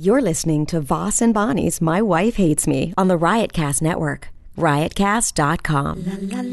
You're listening to Voss and Bonnie's My Wife Hates Me on the Riotcast Network. Riotcast.com.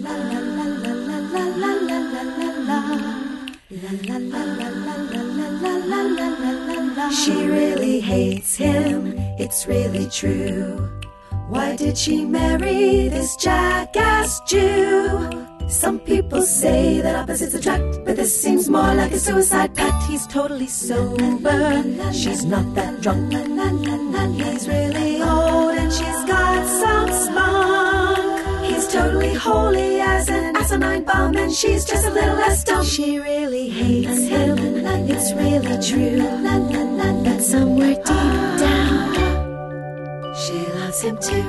She really hates him, it's really true. Why did she marry this jackass Jew? Some people say that opposites attract, but this seems more like a suicide pact. He's totally sober, she's not that drunk. He's really old and she's got some spunk. He's totally holy as an asinine bomb, and she's just a little less dumb. She really hates him, it's really true. But somewhere deep down, she loves him too.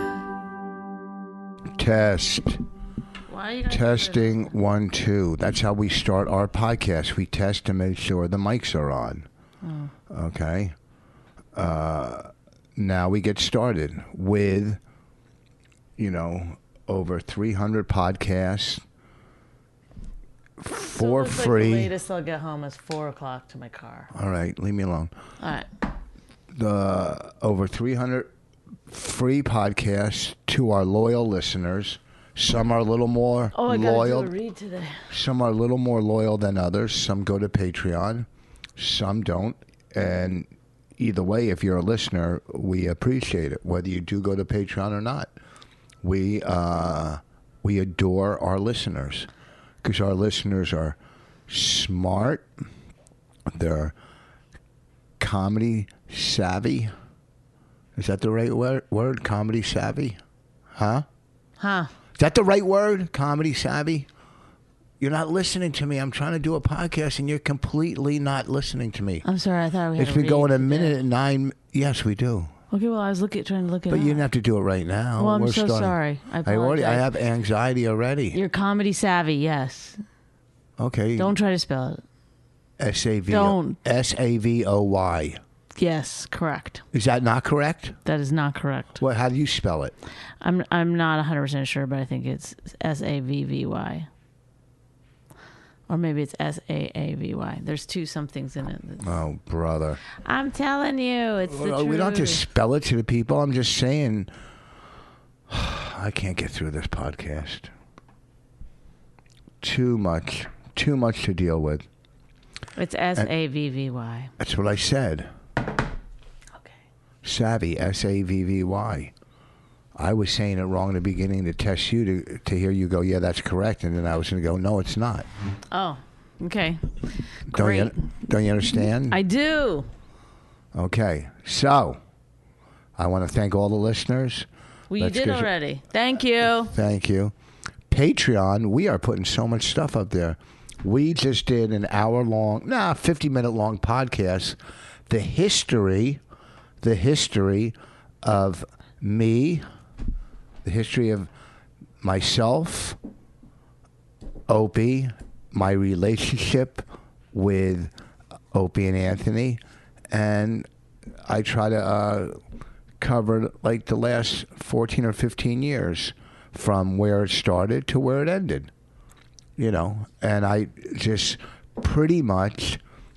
Test. Testing 1 2. That's how we start our podcast. We test to make sure the mics are on. Okay. Now we get started with, over 300 podcasts for free. Like the latest I'll get home is 4 o'clock to my car. All right, leave me alone. All right. The over 300 free podcasts to our loyal listeners. Some are a little more loyal. loyal. Do a read today. Some are a little more loyal than others. Some go to Patreon. Some don't. And either way, if you're a listener, we appreciate it, whether you do go to Patreon or not. We adore our listeners because our listeners are smart. They're comedy savvy. Is that the right word? Comedy savvy? Huh? Is that the right word? Comedy savvy? You're not listening to me. I'm trying to do a podcast, and you're completely not listening to me. I'm sorry. I thought we had It's been going a minute and 9. Yes, we do. Okay, well, I was trying to look it But up. you didn't have to do it right now. Well, I'm We're so starting. sorry. I apologize. I have anxiety already. You're comedy savvy, yes. Okay. Don't try to spell it. Don't. SAVOY. Yes, correct. Is that not correct? That is not correct. Well, how do you spell it? I'm not 100% sure, but I think it's SAVVY. Or maybe it's SAAVY. There's 2 somethings in it. Oh, brother. I'm telling you, it's the truth. We don't have to spell it to the people. I'm just saying, I can't get through this podcast. Too much to deal with. It's SAVVY. That's what I said. Okay. Savvy, SAVVY. I was saying it wrong in the beginning to test you to hear you go, yeah, that's correct. And then I was going to go, no, it's not. Oh, okay. Great. Don't you understand? I do. Okay. So, I want to thank all the listeners. Well, you did already. Thank you. Thank you. Patreon, we are putting so much stuff up there. We just did an 50-minute long podcast. The history of me, the history of myself, Opie, my relationship with Opie and Anthony, and I try to cover like the last 14 or 15 years from where it started to where it ended. And I just pretty much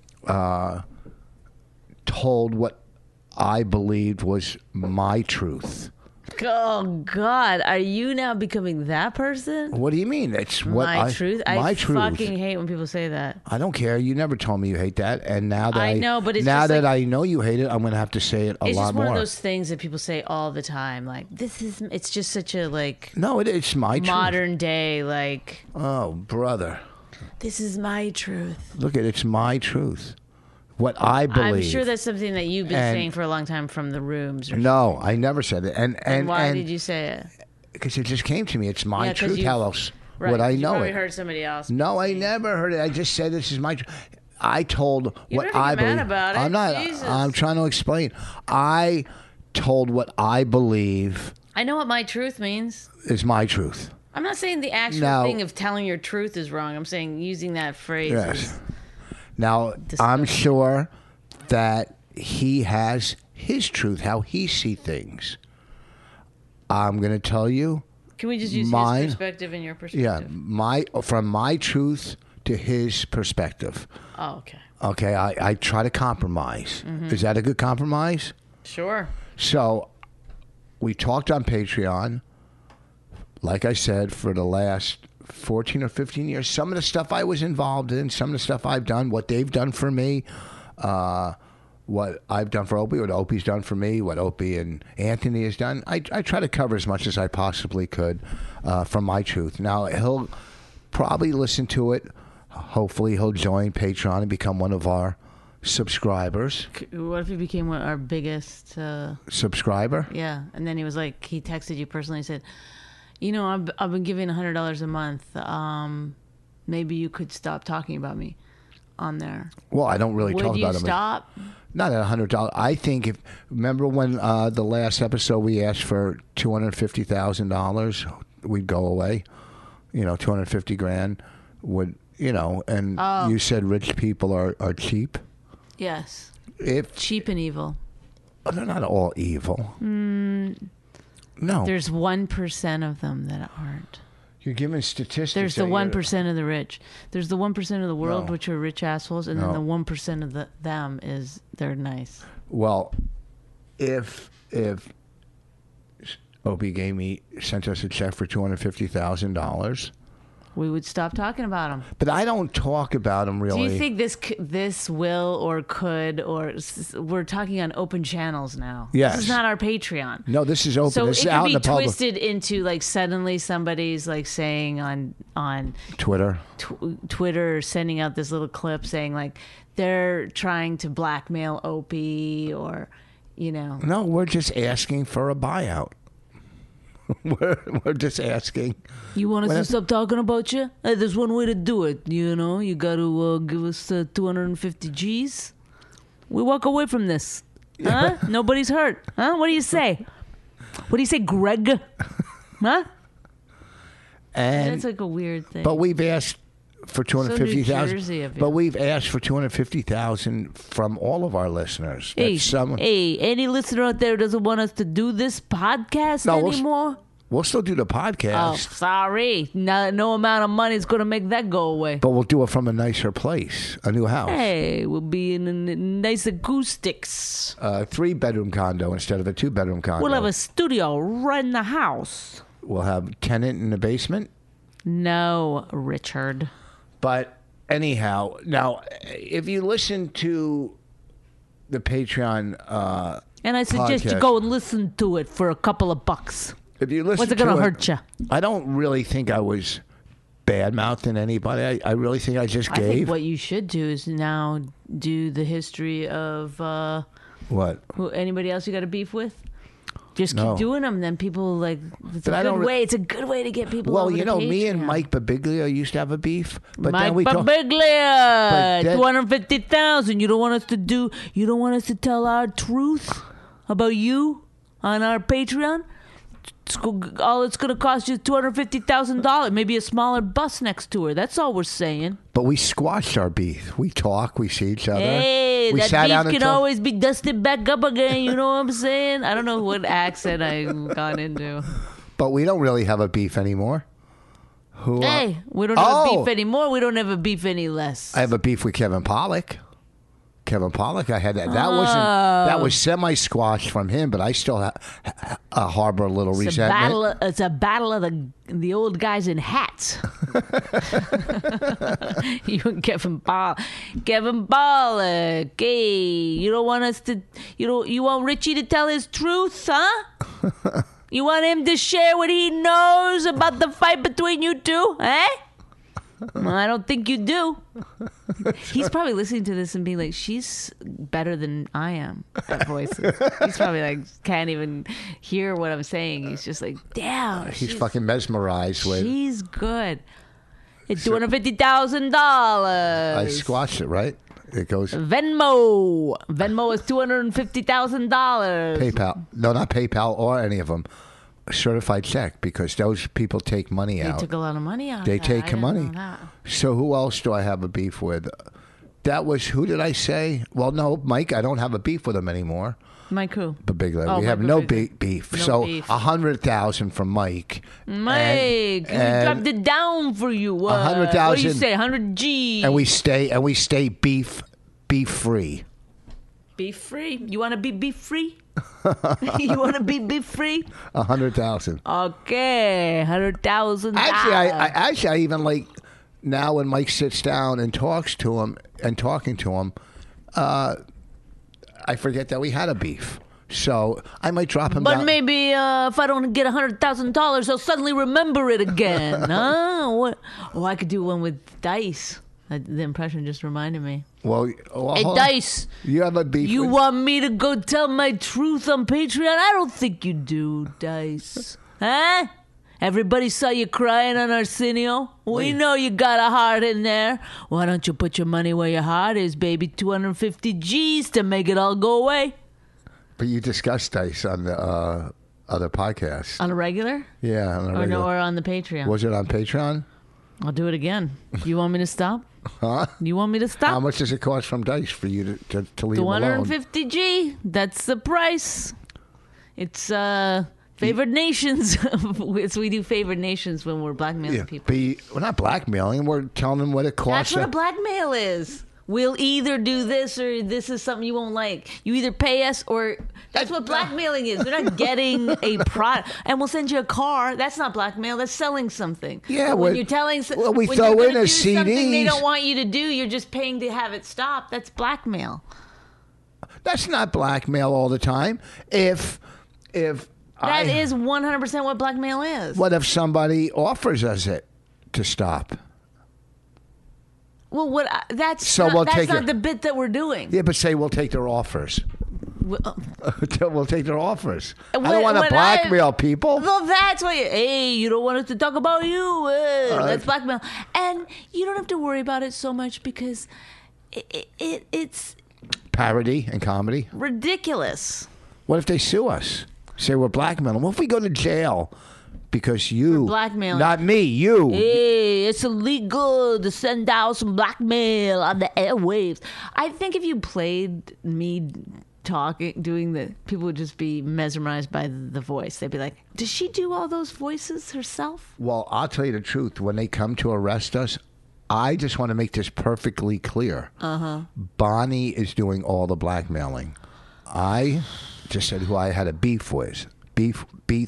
told what I believed was my truth. Oh, God. Are you now becoming that person? What do you mean? It's what my truth? My truth. I fucking hate when people say that. I don't care. You never told me you hate that. And now that I know, but it's now just that I know you hate it, I'm going to have to say it a lot more. It's just one of those things that people say all the time. Like, it's just such a, No, it's my truth. Modern day, Oh, brother. This is my truth. Look, it's my truth. What I believe. I'm sure that's something that you've been saying for a long time from the rooms. No, I never said it. And why did you say it? Because it just came to me. It's my truth. How else would I know it? You probably heard somebody else. No, I never heard it. I just said this is my truth. I told what I believe. Mad about it. I'm not. Jesus. I'm trying to explain. I told what I believe. I know what my truth means. Is my truth. I'm not saying the actual thing of telling your truth is wrong. I'm saying using that phrase. Yes. Now, I'm sure that he has his truth, how he sees things. I'm going to tell you. Can we just use his perspective and your perspective? Yeah, from my truth to his perspective. Oh, okay. Okay, I try to compromise. Mm-hmm. Is that a good compromise? Sure. So we talked on Patreon, like I said, for the last 14 or 15 years. Some of the stuff I was involved in, some of the stuff I've done, what they've done for me, what I've done for Opie, what Opie's done for me, what Opie and Anthony has done. I try to cover as much as I possibly could from my truth. Now, he'll probably listen to it. Hopefully, he'll join Patreon and become one of our subscribers. What if he became our biggest Subscriber? Yeah, and then he was like, he texted you personally and said, you know, I've been giving $100 a month. Maybe you could stop talking about me on there. Well, I don't really talk Would you about him. stop? Not at $100. I think if remember when the last episode we asked for $250,000, we'd go away. You know, 250 grand would. You know, and you said rich people are cheap. Yes. If Cheap and evil. they're not all evil. No, There's 1% of them that aren't. you're giving statistics. There's the that you're- 1% of the rich. There's the 1% of the world, No. which are rich assholes, and No. then the 1% of them is they're nice. Well, if Opie sent us a check for $250,000, We would stop talking about them. but I don't talk about them really. Do you think this will or could or we're talking on open channels now? Yes. This is not our Patreon. No, this is open. So This it is out could in be the public. twisted into like suddenly somebody's like saying on Twitter. Twitter sending out this little clip saying like they're trying to blackmail Opie or you know. No, we're just asking for a buyout. we're just asking. You want us to stop talking about you? There's one way to do it. You know, you got to give us 250 G's. We walk away from this. Huh? Nobody's hurt. Huh? What do you say? What do you say, Greg? Huh? And That's like a weird thing. but we've asked for So New Jersey $250,000. of you. But we've asked for $250,000 from all of our listeners. Hey, That's someone. hey, any listener out there who doesn't want us to do this podcast No, anymore? We'll still do the Oh, podcast, sorry. No amount of money is going to make that go away. but we'll do it from a nicer place, a new house. Hey, we'll be in a nice acoustics. A 3-bedroom condo instead of a 2-bedroom condo. We'll have a studio right in the house. We'll have tenant in the basement. No, Richard. But anyhow, now if you listen to the Patreon, And I suggest you podcast. go and listen to it for a couple of bucks. if you listen, What's it going to to hurt you? I don't really think I was bad mouthing anybody. I really think I just I think gave what you should do is now do the history of what. anybody else you got a beef with. Just keep No. doing them, then people like. It's But I a don't good re- way. It's a good way to get people. Well, over you to know, me and Patreon. Mike Babiglia used to have a beef, but Mike then we talked. Babiglia, then- 250,000. You don't want us to do. You don't want us to tell our truth about you on our Patreon. All it's going to cost you is $250,000. Maybe a smaller bus next to her. That's all we're saying. But we squashed our beef. We talk. We see each other. Hey, we that sat down beef and can talked. always be dusted back up again. You know what I'm saying? I don't know what accent I got into. But we don't really have a beef anymore. Who? Hey, we don't have Oh! a beef anymore. We don't have a beef any less. I have a beef with Kevin Pollak. I had that. That was semi-squashed from him, but I still harbor a little It's a resentment. battle. It's a battle of the old guys in hats. You and Kevin Ball, Hey, you don't want us to. You want Richie to tell his truth, huh? You want him to share what he knows about the fight between you two, eh? Well, I don't think you do. He's probably listening to this and being like, she's better than I am at voices. He's probably like, can't even hear what I'm saying. He's just like, damn. He's fucking mesmerized with. She's good. It's $250,000. I squashed it, right? It goes Venmo. Venmo is $250,000. PayPal. No, not PayPal or any of them. A certified check, because those people take money They out. took a lot of money out. They of that. take I didn't money. know that. So who else do I have a beef with? That was, who did I say? Well, no, Mike. I don't have a beef with him anymore. Mike who? Babiglia. Oh, We have Mike no Babiglia. beef. No So beef. 100,000 from Mike. Mike, we dropped it down for you. 100,000. What do you say? 100 G. And we stay beef free. Beef free. You want to be beef free? You want to be beef free? 100,000. Okay, 100,000. Actually, I even like now when Mike sits down and talks to him and talking to him, I forget that we had a beef. So I might drop him But down. maybe if I don't get $100,000, I'll suddenly remember it again. Huh? What? Oh, I could do one with Dice. The impression just reminded me. Well, Hey, hold on. Dice. You have a beef. You with- want me to go tell my truth on Patreon? I don't think you do, Dice. Huh? Everybody saw you crying on Arsenio. We know you got a heart in there. Why don't you put your money where your heart is, baby? 250 G's to make it all go away. But you discussed Dice on the other podcast. On a regular? Yeah, on the Or regular. no, or on the Patreon? Was it on Patreon? I'll do it again. You want me to stop? Huh? You want me to How stop? much does it cost from Dice for you to leave him alone? 250 G. That's the price. It's favored nations. We do favored nations when we're blackmailing Yeah, people. we're not blackmailing. We're telling them what it costs. That's what a blackmail is. We'll either do this or this is something you won't like. You either pay us or that's what blackmailing is. We're not getting a product, and we'll send you a car. That's not blackmail. That's selling something. Yeah, But when we- you're telling, well, we when throw you're in gonna a do something they CDs. don't want you to do, you're just paying to have it stop. That's blackmail. That's not blackmail all the time. If That is 100% what blackmail is. what if somebody offers us it to stop? Well, that's So not, we'll that's take not it. the bit that we're doing. Yeah, but say we'll take their offers. We'll take their offers. I When- don't want to when blackmail people. Well, that's why. Hey, you don't want us to talk about you. That's blackmail, and you don't have to worry about it so much because it's Parody and comedy. ridiculous. What if they sue us? Say we're blackmailing. What if we go to jail because you blackmailing. Not me, you. Hey, it's illegal to send out some blackmail on the airwaves. I think if you played me talking, doing the, people would just be mesmerized by the voice. They'd be like, does she do all those voices herself? Well, I'll tell you the truth. When they come to arrest us, I just want to make this perfectly clear. Bonnie is doing all the blackmailing. I just said who I had a beef with. Beef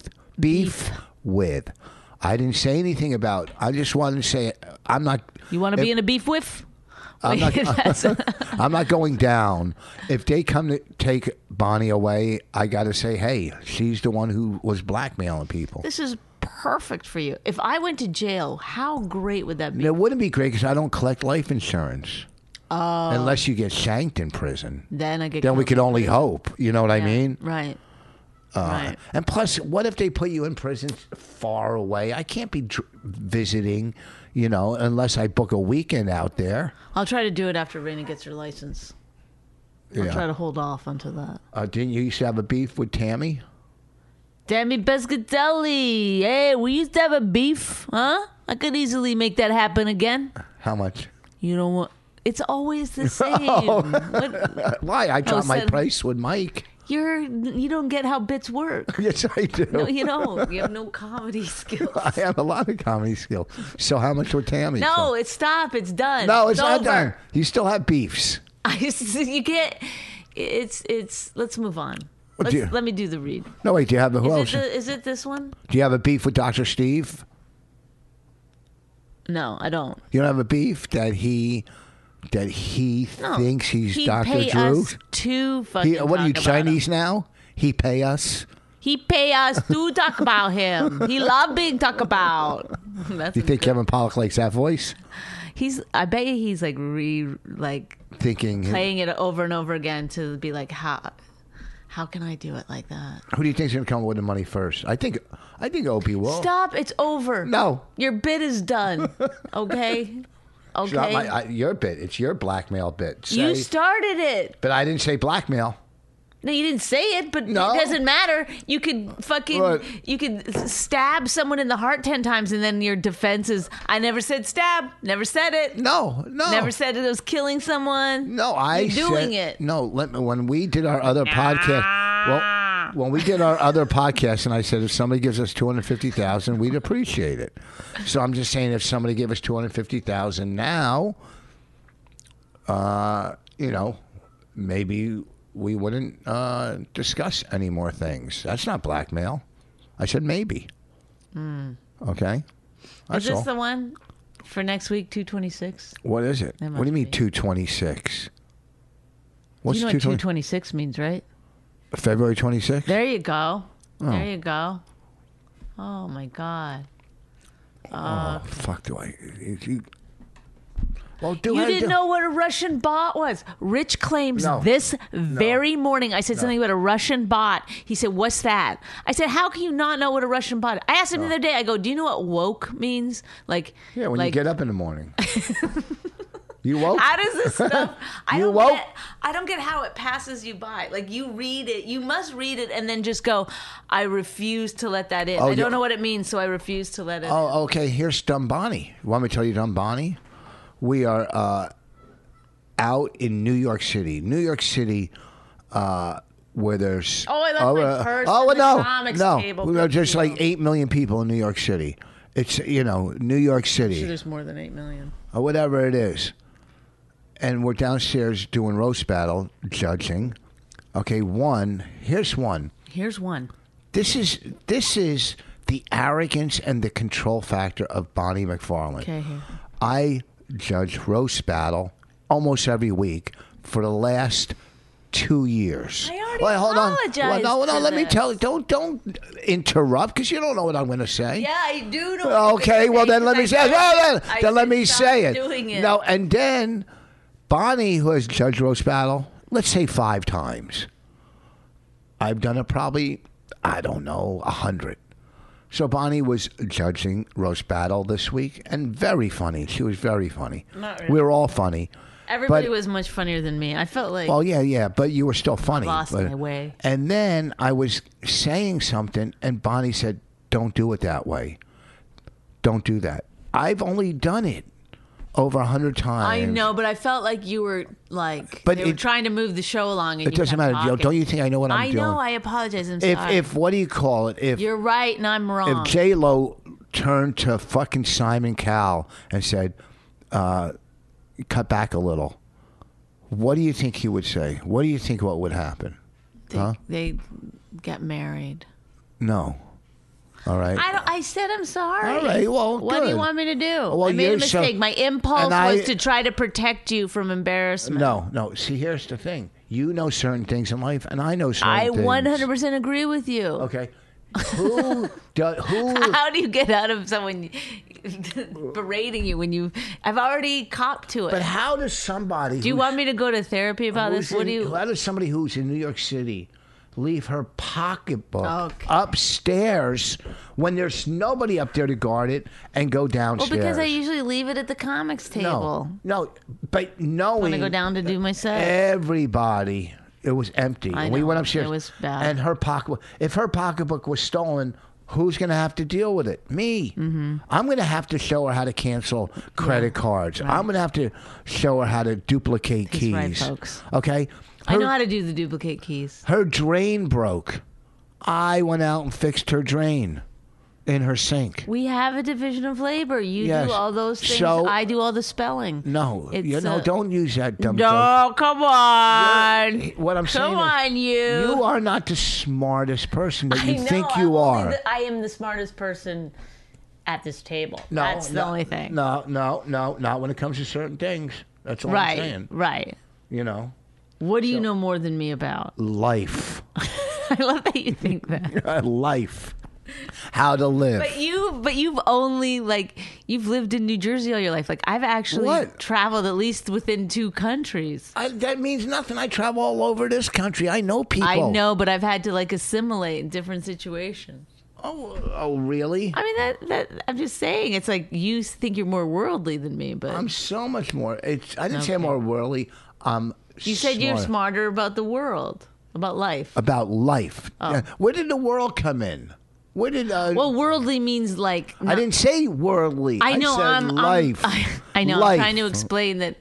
with. I didn't say anything about. I just wanted to say I'm not. You want to be in a beef whiff? I'm not, That's- I'm not going down. If they come to take Bonnie away, I got to say, hey, she's the one who was blackmailing people. This is perfect for you. If I went to jail, how great would that be? It wouldn't be great because I don't collect life insurance. Unless you get shanked in prison. Then I get. Then we covered. could only hope. You know what I mean? Right. Right. And plus, what if they put you in prison far away? I can't be visiting, unless I book a weekend out there. I'll try to do it after Raina gets her license. I'll try to hold off until that. Didn't you used to have a beef with Tammy? Tammy Pescatelli. Hey, we used to have a beef, huh? I could easily make that happen again. How much? You know what? It's always the same. What, Why? I dropped my said- price with Mike. you don't get how bits work. Yes, I do. No, you don't. You have no comedy skills. I have a lot of comedy skills. So how much with Tammy? No, stop. It's done. No, it's not over. done. You still have beefs. You can't. It's. Let's move on. What do you- Let me do the read. No, wait. Do you have who else? Is it this one? Do you have a beef with Dr. Steve? No, I don't. You don't have a beef that he No. thinks he's He Dr. pay Drew? us to fucking What are you, talk about him. Chinese now? He pay us? He pay us to talk about him. He love being talked about. That's You think Kevin Pollak likes that voice? I bet you he's like Thinking, playing it over and over again to be like, how can I do it like that? who do you think's going to come with the money first? I think Opie will. Stop! It's over. No. Your bit is done. Okay. It's not Okay. your bit. It's your blackmail bit. You started it. But I didn't say blackmail. No, you didn't say it, but No. it doesn't matter. You could What? you could stab someone in the heart 10 times, and then your defense is, I never said stab. Never said it. No. Never said it was killing someone. No, You're doing it. No, when we did our other podcast, when we did our other podcast, and I said if somebody gives us $250,000, we'd appreciate it. So I'm just saying, if somebody gave us $250,000 now, maybe we wouldn't discuss any more things. That's not blackmail. I said maybe. Okay. That's Is this all. the one for next week, 226? What is it? That What do you mean must 226? What's You know what 226 means, right? February 26th? There you go. There you go. Oh, my God. Oh, fuck do I... Well, You didn't know what a Russian bot was. Rich claims this very morning. I said something about a Russian bot. He said, "What's that?" I said, "How can you not know what a Russian bot is?" I asked him the other day. I go, "Do you know what woke means?" Like, Yeah, when like, you get up in the morning. You woke? How does this stuff? I You don't woke? get. I don't get how it passes you by. Like you read it, you must read it, and then just go. I refuse to let that in. I don't know what it means, so I refuse to let it. Oh, okay. Here's Dumb Bonnie. You want me to tell you Dumb Bonnie? We are out in New York City. New York City, where there's... Oh, I left my purse on the comics table. We are just like 8 million people in New York City. It's, New York City. Sure, there's more than 8 million. Or whatever it is. And we're downstairs doing roast battle, judging. Okay, here's one. Here's one. This is the arrogance and the control factor of Bonnie McFarlane. Okay, here. I judge roast battle almost every week for the last 2 years. I already hold on. apologized No, for let me this. tell you. Don't interrupt because you don't know what I'm going to say. Yeah, I do know. Okay, well then let me say it. Then let me say it. Doing it. No, and then Bonnie, who has judged roast battle, let's say 5 times. I've done it probably, 100. So Bonnie was judging roast battle this week, and very funny. She was very funny. Not really. We were all funny. Everybody was much funnier than me. I felt like. Well, yeah, but you were still funny. Lost my way. And then I was saying something, and Bonnie said, "Don't do it that way. Don't do that." I've only done it over 100 times. I know, but I felt like you were like. But they were trying to move the show along. And It doesn't matter. Don't you think I know what I'm doing? I know. I apologize. I'm sorry. If what do you call it? If You're right and I'm wrong. If J-Lo turned to fucking Simon Cowell and said, cut back a little, what do you think he would say? What do you think what would happen? They get married. No. All right. I said I'm sorry. All right, well, what do you good. want me to do? Well, I made a you're so- mistake. My impulse and was to try to protect you from embarrassment. No. See, here's the thing. You know certain things in life, and I know certain I things. 100% agree with you. Okay. Who? How do you get out of someone berating you when you? I've already copped to it. But how does somebody? Do you want me to go to therapy about this? What do you? How does somebody who's in New York City leave her pocketbook Okay. upstairs when there's nobody up there to guard it and go Well, downstairs? because I usually leave it at the comics table. No, but knowing When I go down to do my set. everybody, it was empty. I And we know, went upstairs. it was bad. And her pocketbook. If her pocketbook was stolen, who's going to have to deal with it? Me. Mm-hmm. I'm going to have to show her how to cancel credit cards. right. I'm going to have to show her how to duplicate That's keys. right, folks. Okay. I know how to do the duplicate keys. Her drain broke. I went out and fixed her drain in her sink. We have a division of labor. You Yes. do all those things. So- I do all the spelling. No, It's, don't use that dumb. No, come on. What I'm saying Come on, is, you. you are not the smartest person that I you know, think you are. I am the smartest person at this table. No, That's the no, only thing. No, not when it comes to certain things. That's all I'm Right, saying. right. You know, What do you know more than me about? life, I love that you think that. life, how to live. But you've only you've lived in New Jersey all your life. Like I've actually What? traveled at least within 2 countries. That means nothing. I travel all over this country. I know people. I know, but I've had to assimilate in different situations. Oh, really? I mean that I'm just saying it's like you think you're more worldly than me, but I'm so much more. I didn't say more worldly. you said you're smarter about the world, about life. About life. Oh. Yeah. Where did the world come in? Where did? Well, worldly means I didn't say worldly. I know. I said life. I know. Life. I'm trying to explain that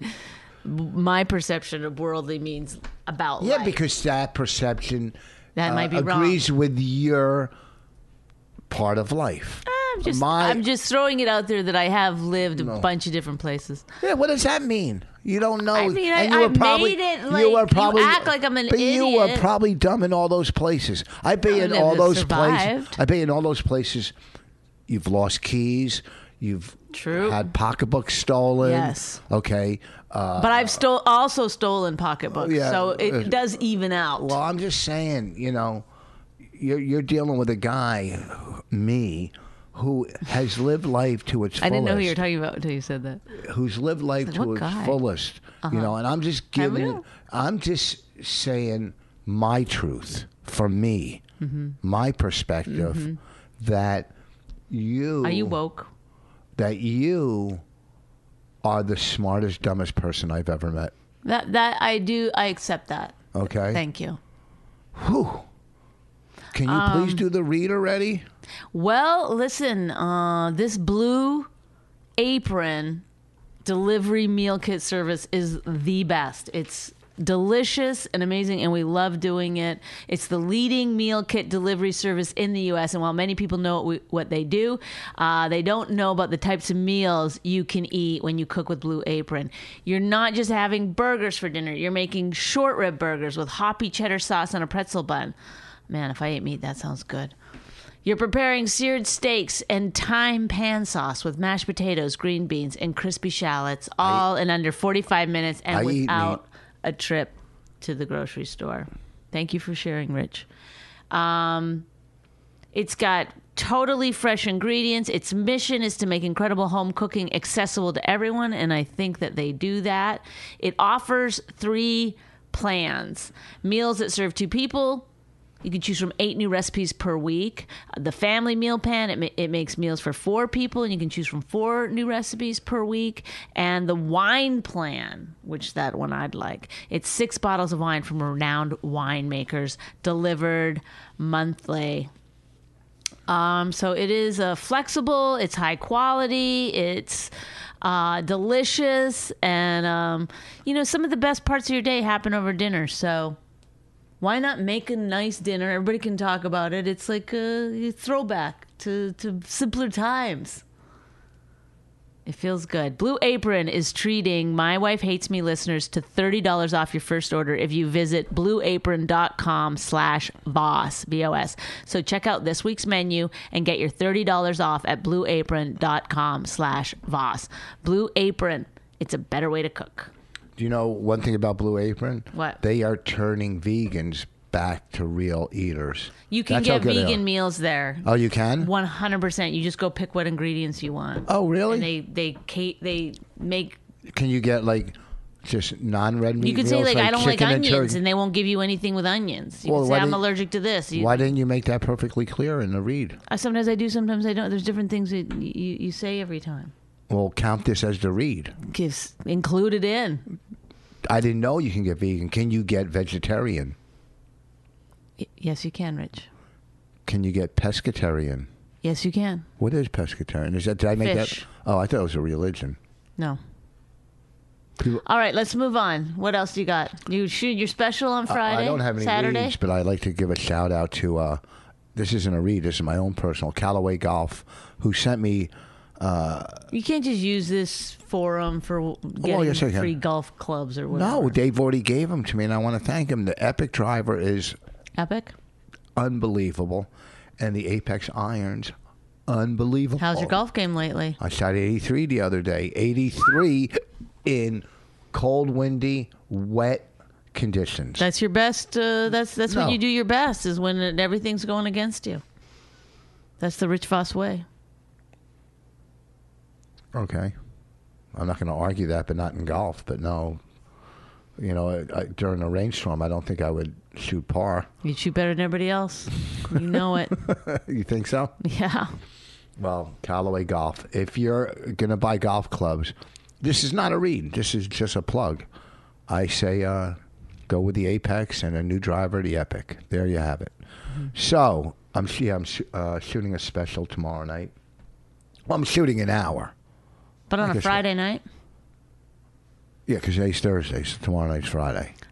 my perception of worldly means about Yeah, life. because that perception That might be wrong. agrees with your part of life. I'm just throwing it out there that I have lived a bunch of different places. Yeah, what does that mean? You don't know. I mean, and I made it like you act like I'm an but idiot. You were probably dumb in all those places. I bet in all those places. I bet in all those places, you've lost keys. You've had pocketbooks stolen. Yes. Okay. But I've also stolen pocketbooks, so it does even out. Well, I'm just saying, you're dealing with a guy, me, who has lived life to its fullest. I didn't know who you were talking about until you said that. Who's lived life to its fullest, and I'm just I'm just saying my truth from me, my perspective, that you... Are you woke? That you are the smartest, dumbest person I've ever met. That I do. I accept that. Okay. Thank you. Whew. Can you please do the read already? Well, listen, this Blue Apron delivery meal kit service is the best. It's delicious and amazing, and we love doing it. It's the leading meal kit delivery service in the U.S., and while many people know what they do, they don't know about the types of meals you can eat when you cook with Blue Apron. You're not just having burgers for dinner. You're making short rib burgers with hoppy cheddar sauce on a pretzel bun. Man, if I ate meat, that sounds good. You're preparing seared steaks and thyme pan sauce with mashed potatoes, green beans, and crispy shallots, all in under 45 minutes and without a trip to the grocery store. Thank you for sharing, Rich. It's got totally fresh ingredients. Its mission is to make incredible home cooking accessible to everyone, and I think that they do that. It offers 3 plans. Meals that serve 2 people. You can choose from 8 new recipes per week. The family meal pan, it makes meals for 4 people, and you can choose from 4 new recipes per week. And the wine plan, which that one I'd like. It's 6 bottles of wine from renowned winemakers delivered monthly. So it is flexible, it's high quality, it's delicious, and some of the best parts of your day happen over dinner, so why not make a nice dinner? Everybody can talk about it. It's like a throwback to simpler times. It feels good. Blue Apron is treating My Wife Hates Me listeners to $30 off your first order if you visit blueapron.com/boss, B-O-S. So check out this week's menu and get your $30 off at blueapron.com/boss. Blue Apron. It's a better way to cook. Do you know one thing about Blue Apron? What? They are turning vegans back to real eaters. You can get vegan meals there. Oh, you can? 100%. You just go pick what ingredients you want. Oh, really? And they make... Can you get just non-red meat? You can say I don't like onions, and they won't give you anything with onions. You can say I'm allergic to this. Why didn't you make that perfectly clear in the read? Sometimes I do, sometimes I don't. There's different things that you say every time. Well, count this as the read. Include it in. I didn't know you can get vegan. Can you get vegetarian? Yes, you can, Rich. Can you get pescatarian? Yes, you can. What is pescatarian? Did I make Fish. that? Oh, I thought it was a religion. No. All right, let's move on. What else do you got? You shoot your special on Friday? I don't have any Saturday? reads, but I'd like to give a shout out to, this isn't a read, this is my own personal, Callaway Golf, who sent me... you can't just use this forum for getting free golf clubs or whatever. No, Dave already gave them to me, and I want to thank him. The Epic driver is... Epic? Unbelievable. And the Apex irons, unbelievable. How's your golf game lately? I shot 83 the other day. 83 in cold, windy, wet conditions. That's your best. That's when you do your best, is when everything's going against you. That's the Rich Voss way. Okay. I'm not going to argue that, but not in golf. But no, during a rainstorm, I don't think I would shoot par. You'd shoot better than everybody else. You know it. You think so? Yeah. Well, Callaway Golf. If you're going to buy golf clubs, this is not a read. This is just a plug. I say go with the Apex and a new driver, the Epic. There you have it. Mm-hmm. So I'm shooting a special tomorrow night. Well, I'm shooting an hour. But on a Friday night? Yeah, because today's Thursday, so tomorrow night's Friday.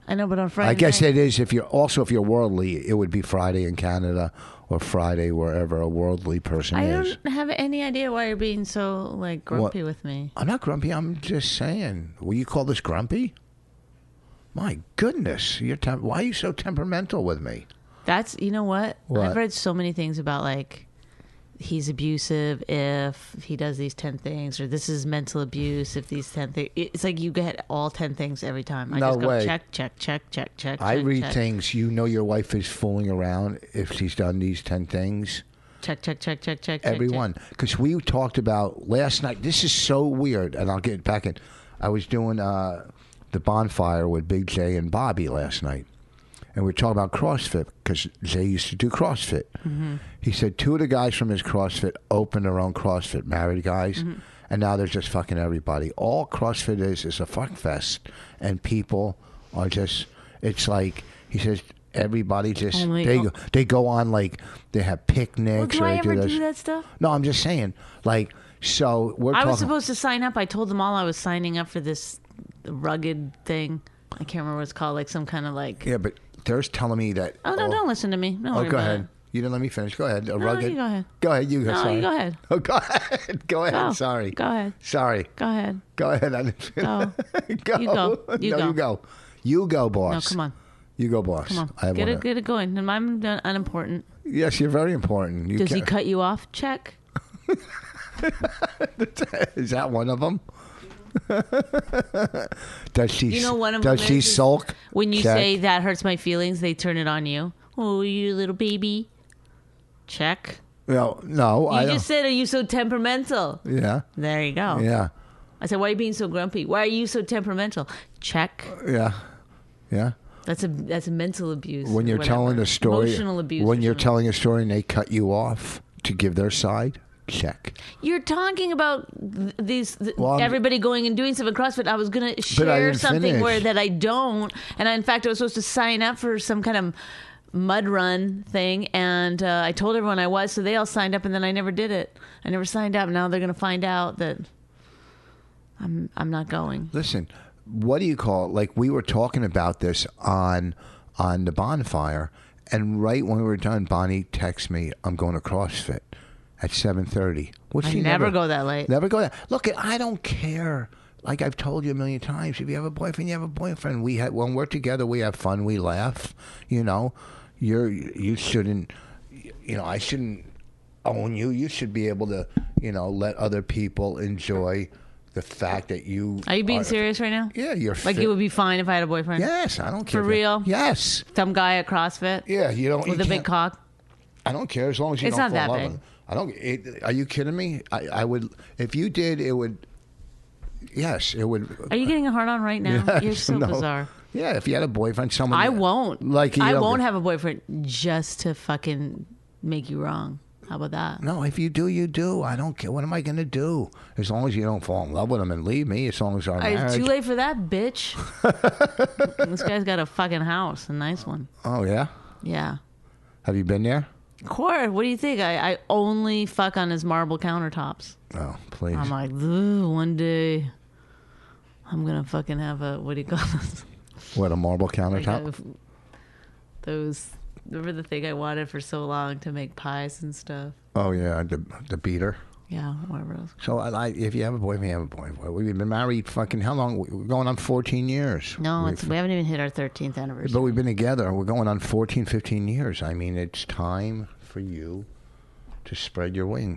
I know, but on Friday I guess night, it is if you're worldly, it would be Friday in Canada or Friday wherever a worldly person I is. don't have any idea why you're being so like grumpy with me. I'm not grumpy. I'm just saying. Will you call this grumpy? My goodness, why are you so temperamental with me? That's, you know what? What? I've read so many things about like he's abusive if he does these 10 things, or this is mental abuse if these 10 things. It's like you get all 10 things every time. I No just go way. check. I read check. things. You know your wife is fooling around if she's done these 10 things. Check. Everyone. Because we talked about last night. This is so weird, and I'll get back in. I was doing the bonfire with Big J and Bobby last night. And we were talking about CrossFit because Jay used to do CrossFit. Mm-hmm. He said 2 of the guys from his CrossFit opened their own CrossFit, married guys, and now they're just fucking everybody. All CrossFit is a fuck fest, and people are just. It's like he says, everybody just they go on like they have picnics. Well, do I ever this. do that stuff? No, I'm just saying. Like, so we're. I was talking, supposed to sign up. I told them all I was signing up for this rugged thing. I can't remember what it's called. Like some kind of like. Yeah, but they're telling me that. Oh no! Don't listen to me. Don't worry go about ahead. it. You didn't let me finish. Go ahead. You go ahead. Go ahead. You go. No, Sorry. you go ahead. Oh, go ahead. Go ahead. Go. Sorry. Go ahead. Sorry. Go ahead. Go ahead. I didn't Go. go. You go. You no, go. you go. You go, boss. No, come on. You go, boss. Come on. I have Get one it. Get it going. And I'm unimportant. Yes, you're very important. You Does he can't- cut you off? Check. Is that one of them? Does she? You know, one of does them she is sulk? When you Check. say that hurts my feelings, they turn it on you. Oh, you little baby. Check. No, I You don't. just said, "Are you so temperamental?" Yeah, There you go. yeah, I said, "Why are you being so grumpy? Why are you so temperamental?" Check. yeah. That's a mental abuse. When or you're whatever. telling a story, emotional abuse. when or you're something. telling a story and they cut you off to give their side, check. You're talking about Well, I'm- everybody going and doing stuff at CrossFit. I was going to I share didn't something finish. where that I don't, and in fact, I was supposed to sign up for some kind of mud run thing, and I told everyone I was, so they all signed up, and then I never did it. I never signed up. Now they're going to find out that I'm not going. Listen, what do you call it? Like we were talking about this on the bonfire, and right when we were done, Bonnie texts me, "I'm going to CrossFit at 7:30." Which I she never go that late. Never go that. Look, I don't care. Like I've told you a million times, if you have a boyfriend, you have a boyfriend. When we're together, we have fun, we laugh. You know, you shouldn't. You know, I shouldn't own you. You should be able to, let other people enjoy the fact that you. Are you being serious right now? Yeah, you're Like fit. it would be fine if I had a boyfriend? Yes, I don't care. For if you- real? Yes. Some guy at CrossFit? Yeah, you don't. With you a big can't- cock? I don't care as long as you It's don't not fall that in love big. with it. I don't. Are you kidding me? I would. If you did, it would. Yes, it would. Are you getting a hard on right now? Yes, You're so no. bizarre. Yeah, if you had a boyfriend, someone. I won't. Like you I don't- won't have a boyfriend just to fucking make you wrong. How about that? No, if you do, you do. I don't care. What am I going to do? As long as you don't fall in love with him and leave me. As long as our It's marriage. too late for that, bitch. This guy's got a fucking house, a nice one. Oh yeah. Yeah. Have you been there? Cord, what do you think? I only fuck on his marble countertops. Oh, please. I'm like, "Ugh, one day I'm gonna fucking have a, what do you call this? What, a marble Like countertop? those, remember the thing I wanted for so long to make pies and stuff? Oh yeah, the beater. Yeah, whatever else. So if you have a boyfriend, you have a boyfriend. We've been married fucking how long? We're going on 14 years. No, we haven't even hit our 13th anniversary. But we've been together. We're going on 14, 15 years. I mean, it's time for you to spread your wings.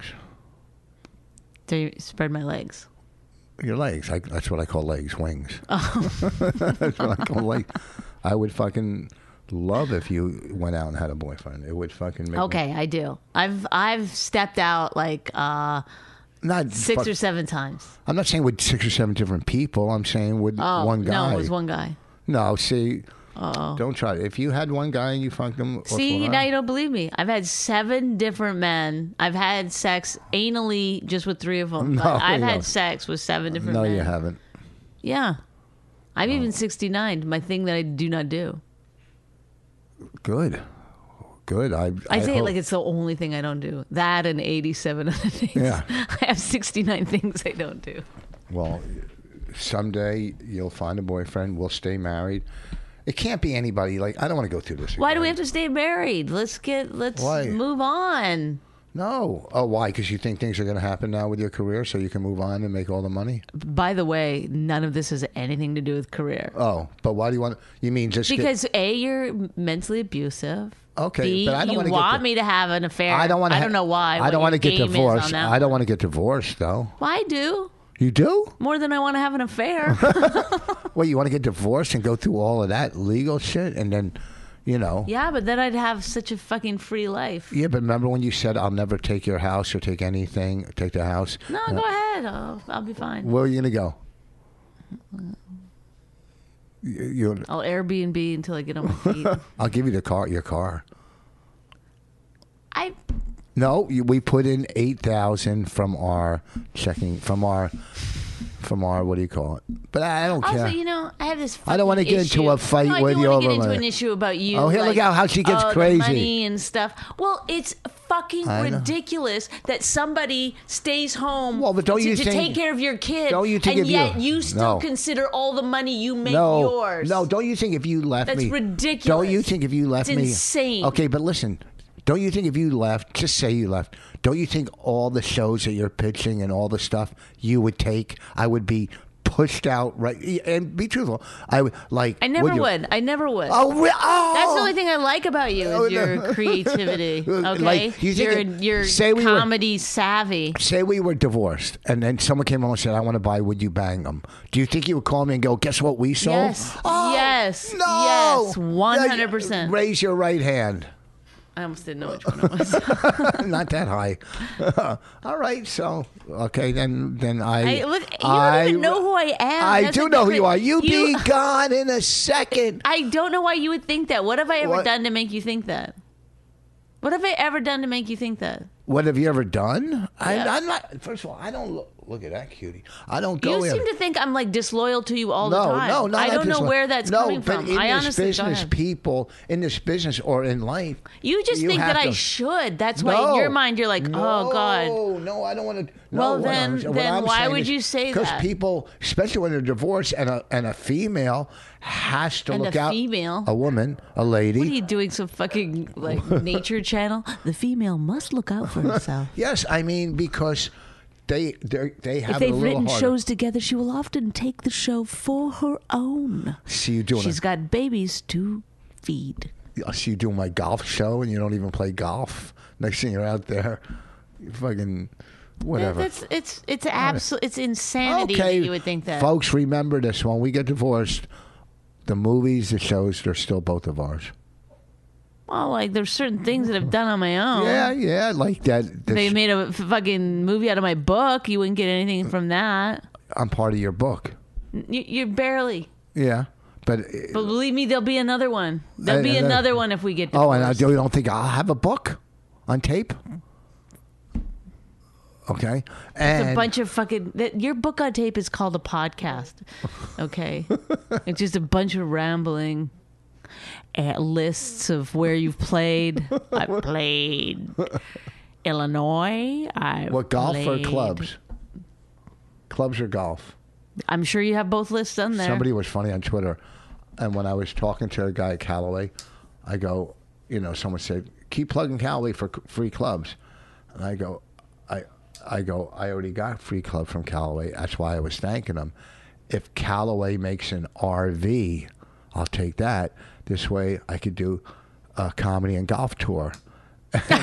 To spread my legs. Your legs. That's what I call legs, wings. Oh. That's what I call legs. I would fucking love if you went out and had a boyfriend. It would fucking make Okay, I do. I've stepped out like not 6 or 7 times. I'm not saying with 6 or 7 different people. I'm saying with Oh, one guy. no, it was one guy. No, see, Uh-oh. don't try it. If you had one guy and you fucked him, See, now you don't believe me. I've had 7 different men. I've had sex anally just with 3 of them. No, but I've you had don't. sex with 7 different no, men. you haven't. Yeah. I'm Oh. even 69. My thing that I do not do. Good. I I say it hope- like it's the only thing I don't do. That and 87 other things. Yeah. I have 69 things I don't do. Well, someday you'll find a boyfriend. We'll stay married, It can't be anybody. Like, I don't want to go through this. Why do again. we have to stay married? Let's Why? move on. No. Oh, why? Because you think things are going to happen now with your career, so you can move on and make all the money. By the way, none of this has anything to do with career. Oh, but why do you want? You mean just Because A, you're mentally abusive. Okay, B, but I don't you want to want me to have an affair. I don't want. I don't know why. I don't want to get divorced. I don't want. want to get divorced, though. Well, I do You do? more than I want to have an affair. Well, you want to get divorced and go through all of that legal shit, and then, you know. Yeah, but then I'd have such a fucking free life. Yeah, but remember when you said, "I'll never take your house or take anything, take the house"? No, go ahead. I'll be fine. Where are you gonna go? You. I'll Airbnb until I get on my feet. I'll give you the car. Your car. I No, we put in 8,000 from our checking from our what do you call it? But I don't care. also, I have this. I don't want to get into a fight no, with you I do want over to get into money. an issue about you. Oh, here, look how she gets crazy. The money and stuff. Well, it's fucking I know. ridiculous that somebody stays home Well, but don't to you think- take care of your kid, don't you think and if you- yet you still No. consider all the money you make No, yours. no. Don't you think if you left That's me? ridiculous. Don't you think if you left It's me? insane. Okay, but listen. Don't you think if you left, just say you left, don't you think all the shows that you're pitching and all the stuff you would take, I would be pushed out, right? And be truthful. I would like. I never you? would. I never would. Oh, oh! That's the only thing I like about you Oh, is your no. creativity. Okay, Like, you think you're say we were- comedy savvy. Say we were divorced, and then someone came on and said, "I want to buy. Would you bang them?" Do you think you would call me and go, "Guess what we sold"? Yes. Oh, Yes. No. Yes. 100%. Raise your right hand. I almost didn't know which one it was. Not that high. All right, so okay, then Look, you don't even know who I am. I That's do the know who you difference. are. You be gone in a second. I don't know why you would think that. What have I ever What? done to make you think that? What have I ever done to make you think that? What have you ever done? Yeah. I'm not. First of all, I don't look at that cutie. I don't go You in. seem to think I'm like disloyal to you all the time. No, no, I not don't know this where that's no, coming but from. in I this honestly go business, ahead. people in this business or in life, You just think have that I to- should. That's why in your mind you're like, oh God. No, I don't want to. Well, then why would you say that? Because people, especially when they're divorced, and a female has to And look a out. female? A woman, a lady. What are you doing? Some fucking like nature channel? The female must look out for herself. Yes, I mean because they have If it they've a little written harder. shows together, she will often take the show for her own. See you doing She's got babies to feed. I see you doing my golf show, and you don't even play golf. Next thing you're out there, you fucking whatever. It's it's insanity that you would think that. Folks, remember this: when we get divorced, the movies, the shows, they're still both of ours. Well, like there's certain things that I've done on my own. Yeah, like that. They made a fucking movie out of my book. You wouldn't get anything from that. I'm part of your book. You're barely. Yeah, but But believe me, there'll be another one. There'll be and another one if we get oh, divorced. and I don't think I'll have a book on tape. Okay, and It's a bunch of fucking. Your book on tape is called a podcast. Okay, it's just a bunch of rambling lists of where you've played. I played Illinois. what golf or played- clubs? Clubs or golf? I'm sure you have both lists on there. Somebody was funny on Twitter, and when I was talking to a guy at Callaway, I go, someone said, keep plugging Callaway for free clubs, and I go, I already got free club from Callaway. That's why I was thanking them. If Callaway makes an RV, I'll take that. This way, I could do a comedy and golf tour. Can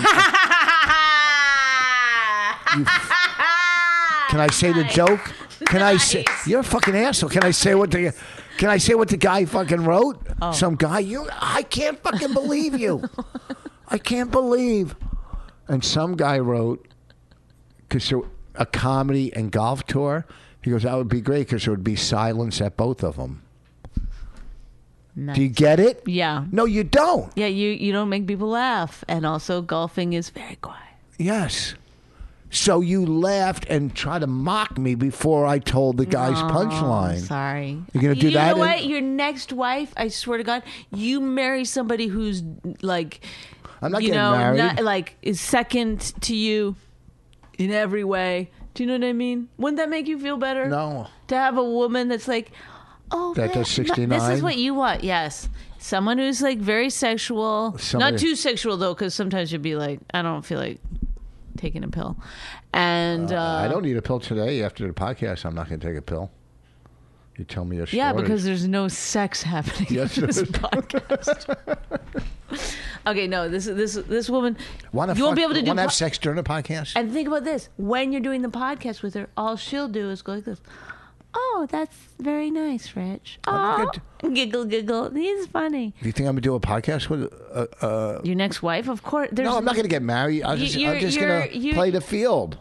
I say the joke? Can I say you're a fucking asshole? Can I say what the guy fucking wrote? Some guy I can't fucking believe you. I can't believe. And some guy wrote because a comedy and golf tour. He goes, that would be great because there would be silence at both of them. Nice. Do you get it? Yeah. No, you don't. Yeah, you don't make people laugh, and also golfing is very quiet. Yes. So you laughed and tried to mock me before I told the guy's punchline. Sorry. You're gonna do that? You know what? Your next wife, I swear to God, you marry somebody who's like, I'm not getting married. not, like is second to you in every way. Do you know what I mean? Wouldn't that make you feel better? No. To have a woman that's like, oh, That does 69? This is what you want. Yes. Someone who's like very sexual. Somebody- Not too sexual though, because sometimes you'd be like, I don't feel like taking a pill. And I don't need a pill today. After the podcast, I'm not going to take a pill. You tell me your story. yeah, because there's no sex happening Yes, on this there is. podcast. Okay, no, this woman, Wanna you won't be able to do. Want to have sex during the podcast? And think about this: when you're doing the podcast with her, all she'll do is go like this. Oh, that's very nice, Rich. Oh, giggle, giggle. He's funny. Do you think I'm going to do a podcast with? Your next wife, of course. No, I'm not going to get married. I'm just going to play the field.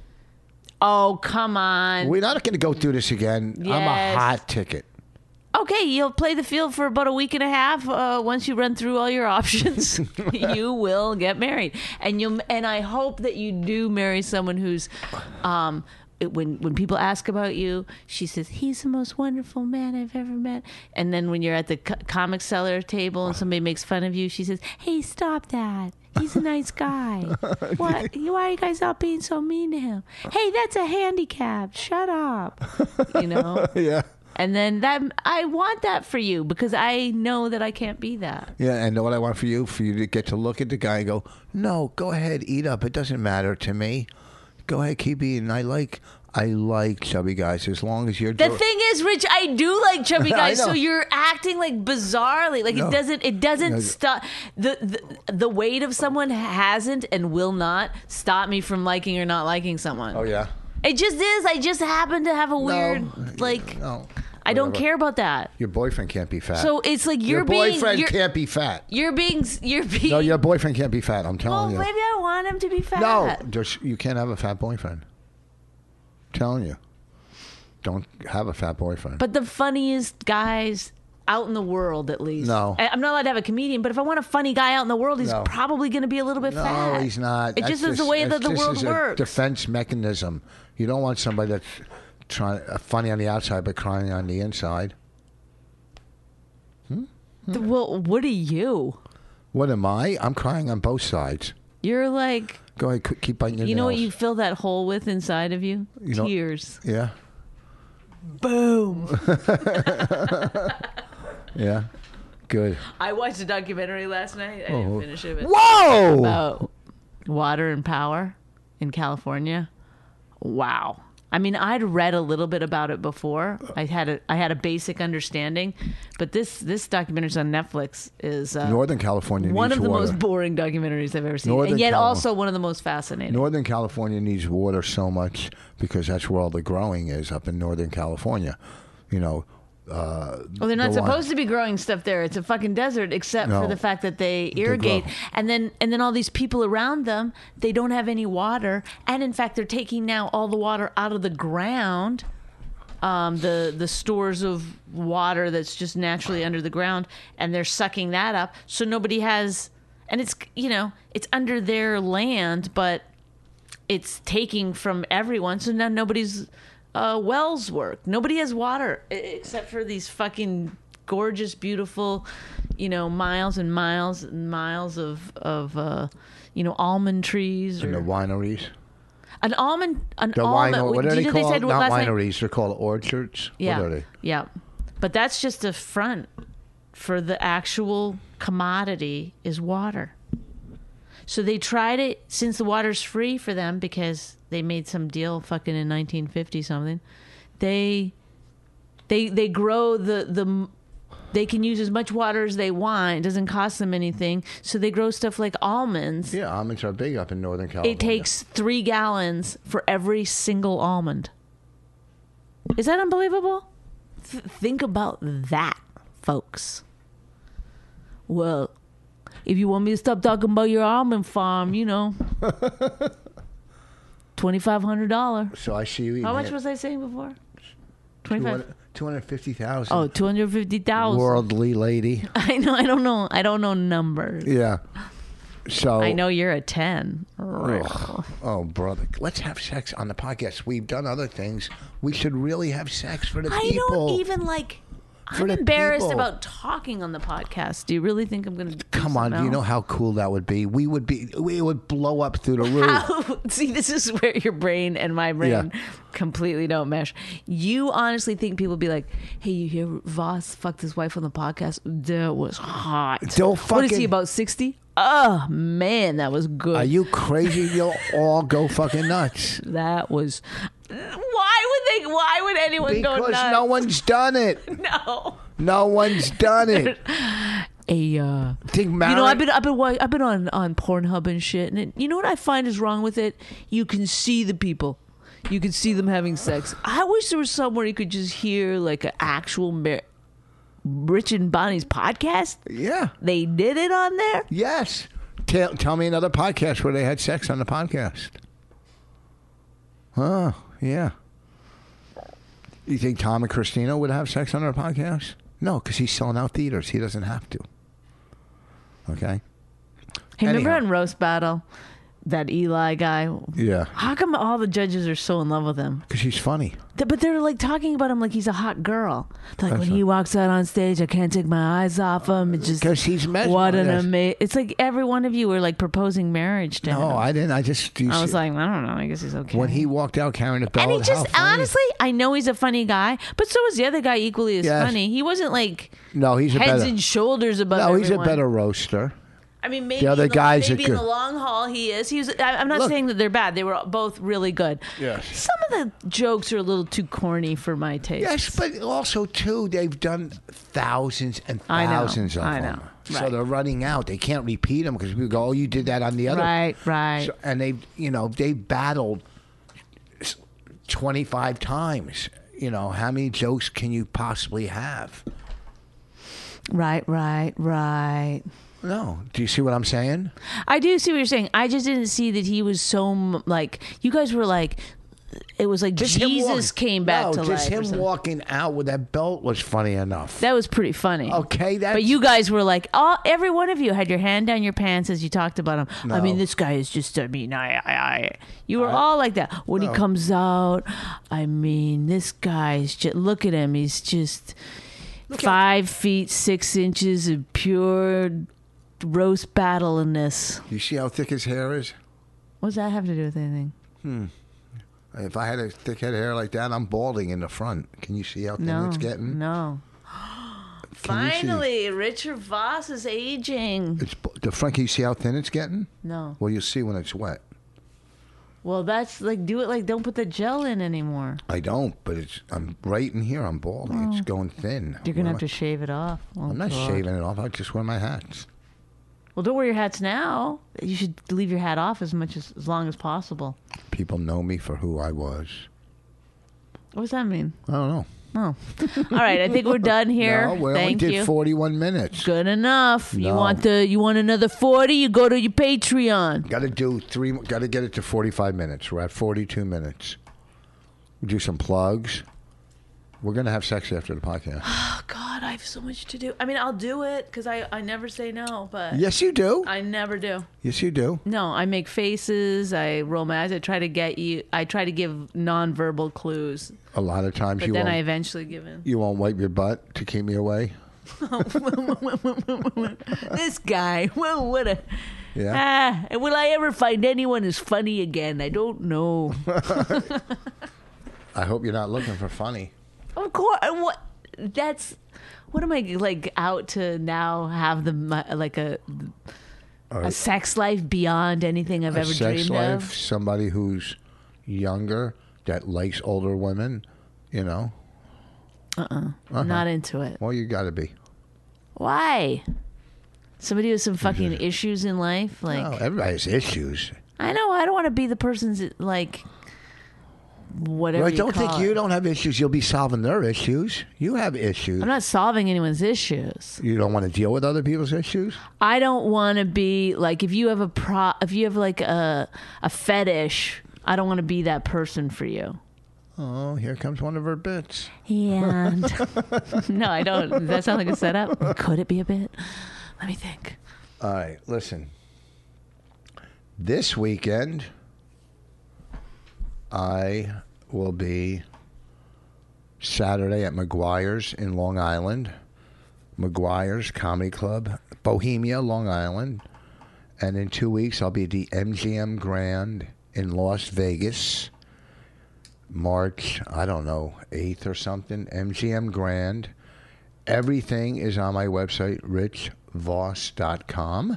Oh, come on. We're not going to go through this again. I'm a Yes. hot ticket. Okay, you'll play the field for about a week and a half. Once you run through all your options, you will get married, and I hope that you do marry someone who's, when people ask about you, she says he's the most wonderful man I've ever met, and then when you're at the comic seller table and somebody makes fun of you, she says, "Hey, stop that. He's a nice guy. What? Why are you guys all being so mean to him? Hey, that's a handicap. Shut up." You know. Yeah. And then I want that for you because I know that I can't be that. Yeah, and what I want for you to get to look at the guy and go, no, go ahead, eat up. It doesn't matter to me. Go ahead, keep eating. I like chubby guys as long as you're. The thing is, Rich, I do like chubby guys. I know. So you're acting like bizarrely, like No. it doesn't stop. The weight of someone hasn't and will not stop me from liking or not liking someone. Oh yeah. It just is. I just happen to have a weird like. No. I don't Whatever. care about that. Your boyfriend can't be fat. So it's like your you're being. boyfriend can't be fat. You're being. No, your boyfriend can't be fat. I'm Well, telling you. maybe I want him to be fat. No, you can't have a fat boyfriend. I'm telling you. Don't have a fat boyfriend. But the funniest guys out in the world, at least. No. I'm not allowed to have a comedian, but if I want a funny guy out in the world, he's No. probably going to be a little bit fat. No, he's not. It just is the way that the world a works. defense mechanism. You don't want somebody that's funny on the outside but crying on the inside. Well, what are you? What am I? I'm crying on both sides. You're like, Go ahead, keep biting your you know what you nails. fill that hole with inside of you? You know- Tears. Yeah. Boom. Yeah. Good. I watched a documentary last night. I didn't finish it. But Whoa! about water and power in California. Wow. I mean, I'd read a little bit about it before. I had a basic understanding, but this documentary on Netflix is Northern California one needs of the water. most boring documentaries I've ever seen, Northern and yet Cali- also one of the most fascinating. Northern California needs water so much because that's where all the growing is up in Northern California. You know. Well, they're not the one- supposed to be growing stuff there. It's a fucking desert, except No. for the fact that they irrigate, grow. and then all these people around them, they don't have any water, and in fact, they're taking now all the water out of the ground, the stores of water that's just naturally under the ground, and they're sucking that up, so nobody has, and it's it's under their land, but it's taking from everyone, so now nobody's. Wells work. Nobody has water except for these fucking gorgeous, beautiful, miles and miles and miles of almond trees And the or wineries. an almond. What are do they you know called? said Not last night? wineries. They're called orchards. Yeah, What are they? yeah. But that's just a front for the actual commodity is water. So they tried it since the water's free for them because they made some deal fucking in 1950 something. They grow they can use as much water as they want. It doesn't cost them anything. So they grow stuff like almonds. Yeah, almonds are big up in Northern California. It takes 3 gallons for every single almond. Is that unbelievable? Think about that, folks. Well, if you want me to stop talking about your almond farm, $2,500. So I see you eating How much it. was I saying before? 25. 250,000. Oh, 250,000. Worldly lady. I know. I don't know numbers. Yeah. So I know you're a 10. Oh, brother. Let's have sex on the podcast. We've done other things. We should really have sex for the I people. don't even like. I'm embarrassed about talking on the podcast. Do you really think I'm going to Come on, do you know how cool that would be? We would blow up through the roof. See, this is where your brain and my brain completely don't mesh. You honestly think people be like, hey, you hear Voss fucked his wife on the podcast? That was hot. What is he, about 60? Oh, man, that was good. Are you crazy? You'll all go fucking nuts. That was... Why would anyone go nuts? Because no one's done it. No. No one's done it. I've been on Pornhub and shit, and you know what I find is wrong with it? You can see the people. You can see them having sex. I wish there was somewhere you could just hear like an actual Rich and Bonnie's podcast. Yeah. They did it on there? Yes. Tell me another podcast where they had sex on the podcast. Oh, yeah. You think Tom and Christina would have sex on their podcast? No, because he's selling out theaters. He doesn't have to. Okay? Hey, remember on Roast Battle, that Eli guy? Yeah. How come all the judges are so in love with him? Because he's funny. But they're like talking about him like he's a hot girl. They're like, when he walks out on stage, I can't take my eyes off him. It's just because he's mesmerized. What an amazing! It's like every one of you were like proposing marriage to him. No, I didn't. I was like, I don't know. I guess he's okay. When he walked out carrying a belt, and he just honestly, I know he's a funny guy, but so was the other guy equally as funny. He wasn't like he's heads and shoulders above. No, he's everyone. a better roaster. I mean, maybe the other guys maybe in the long haul he is. I'm not saying that they're bad. They were both really good. Yes. Some of the jokes are a little too corny for my taste. Yes, but also too, they've done thousands and thousands of them. I know. So right. they're running out. They can't repeat them because people go, "Oh, you did that on the other." Right. So, and they battled 25 times. You know, how many jokes can you possibly have? Right. No. Do you see what I'm saying? I do see what you're saying. I just didn't see that he was so like. You guys were like, it was like just Jesus came back to life. Just him walking out with that belt was funny enough. That was pretty funny. Okay, but you guys were like, every one of you had your hand down your pants as you talked about him. No. I mean, this guy is just. I mean, you were all like that when he comes out. I mean, this guy's just. Look at him. He's just 5 feet 6 inches of pure roast battle in this. You see how thick his hair is? What does that have to do with anything? If I had a thick head of hair like that, I'm balding in the front. Can you see how thin it's getting? No. Finally, Richard Voss is aging. It's the front. Can you see how thin it's getting? No. Well, you'll see when it's wet. Well, that's like, do it like, don't put the gel in anymore. I don't, but I'm right in here. I'm balding. It's going thin. You're going to have to shave it off. I'm not shaving it off. I just wear my hats. Well, don't wear your hats now. You should leave your hat off as long as possible. People know me for who I was. What does that mean? I don't know. Oh. All right, I think we're done here. No, we Thank only you. did 41 minutes. Good enough. No. You want another 40? You go to your Patreon. Got to get it to 45 minutes. We're at 42 minutes. We do some plugs. We're going to have sex after the podcast. Oh, God, I have so much to do. I mean, I'll do it because I never say no, but... Yes, you do. I never do. Yes, you do. No, I make faces. I roll my eyes. I try to give nonverbal clues. A lot of times but then I eventually give in. You won't wipe your butt to keep me away? This guy. Well, what a... Yeah. Will I ever find anyone as funny again? I don't know. I hope you're not looking for funny. Of course. What am I like out to now have a sex life beyond anything I've ever dreamed of? Somebody who's younger that likes older women, you know? Not into it. Well, you got to be. Why? Somebody with some fucking issues in life? Like, no, everybody has issues. I know. I don't want to be the person's like... Whatever. Well, don't think you don't have issues. You'll be solving their issues. You have issues. I'm not solving anyone's issues. You don't want to deal with other people's issues? I don't want to be like if you have like a fetish, I don't want to be that person for you. Oh, here comes one of her bits. And no, I don't. Does that sound like a setup? Could it be a bit? Let me think. All right, listen. This weekend, I will be Saturday at McGuire's in Long Island. McGuire's Comedy Club, Bohemia, Long Island. And in 2 weeks, I'll be at the MGM Grand in Las Vegas. March, I don't know, 8th or something. MGM Grand. Everything is on my website, richvoss.com.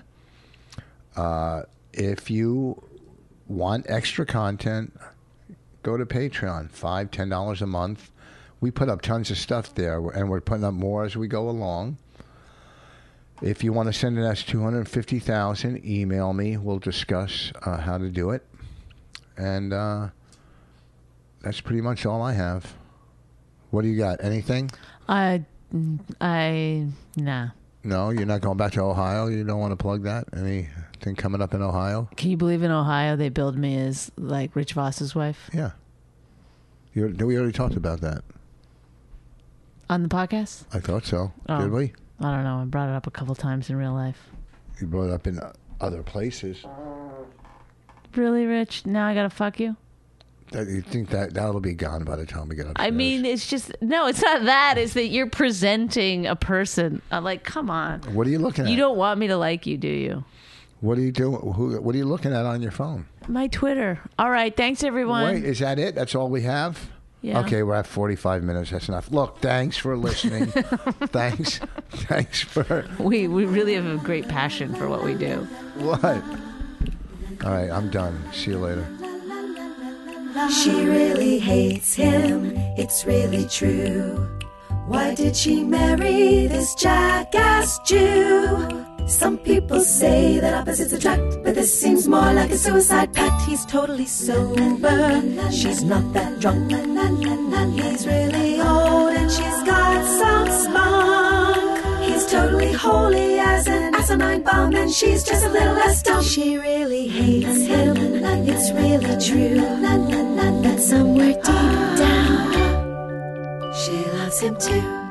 If you want extra content, go to Patreon, $5, $10 a month. We put up tons of stuff there, and we're putting up more as we go along. If you want to send us $250,000, email me. We'll discuss how to do it. And that's pretty much all I have. What do you got? Anything? Nah. No, you're not going back to Ohio? You don't want to plug that? Anything coming up in Ohio? Can you believe in Ohio they billed me as like Rich Voss's wife? Yeah. We already talked about that. On the podcast? I thought so. Oh. Did we? I don't know. I brought it up a couple times in real life. You brought it up in other places. Really, Rich? Now I gotta fuck you? You think that'll be gone by the time we get upstairs? I mean, it's just... No, it's not that. It's that you're presenting a person. Like, come on. What are you looking at? You don't want me to like you, do you? What are you doing? What are you looking at on your phone? My Twitter. All right. Thanks, everyone. Wait, is that it? That's all we have? Yeah. Okay, we're at 45 minutes. That's enough. Look, thanks for listening. Thanks for... We really have a great passion for what we do. What? All right, I'm done. See you later. She really hates him, it's really true. Why did she marry this jackass Jew? Some people say that opposites attract, but this seems more like a suicide pact. He's totally sober, she's not that drunk. He's really old and she's got some spunk. He's totally holy as an asinine bomb, and she's just a little less dumb. She really hates him, it's really true. But somewhere deep down, she loves him too.